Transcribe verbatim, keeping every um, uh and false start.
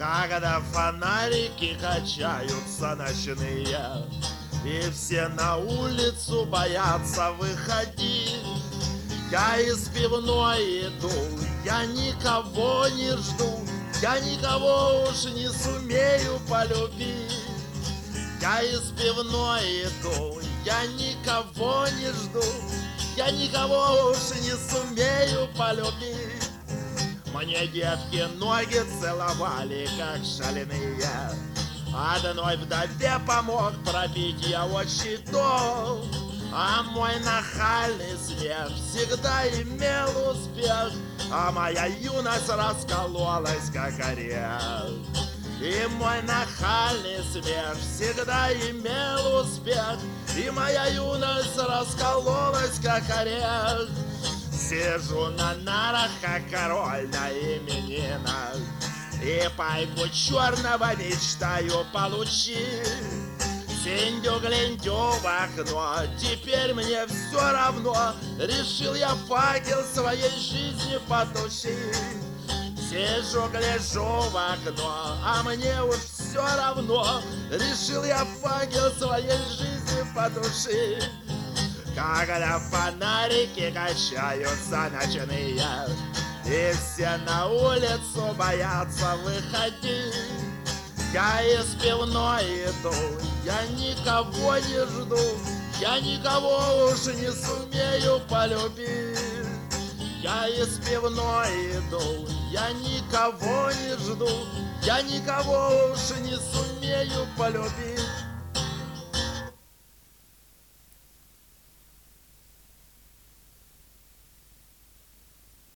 Когда фонарики качаются ночные, и все на улицу боятся выходить, я из пивной иду, я никого не жду, я никого уж не сумею полюбить. Я из пивной иду, я никого не жду, я никого уж не сумею полюбить. Мне девки ноги целовали, как шаленые, одной вдове помог пробить я очень дом. А мой нахальный смех всегда имел успех, а моя юность раскололась, как орех. И мой нахальный смех всегда имел успех, и моя юность раскололась, как орех. Сижу на нарах, как король на именинах, и пайку черного мечтаю получить. Синдю-глиндю в окно, теперь мне все равно, решил я факел своей жизни потушить. Сижу, гляжу в окно, а мне уж все равно, решил я факел своей жизни потушить. Когда фонарики качаются ночные, и все на улицу боятся выходить, я из пивной иду, я никого не жду, я никого уж не сумею полюбить. Я из пивной иду, я никого не жду, я никого уж не сумею полюбить.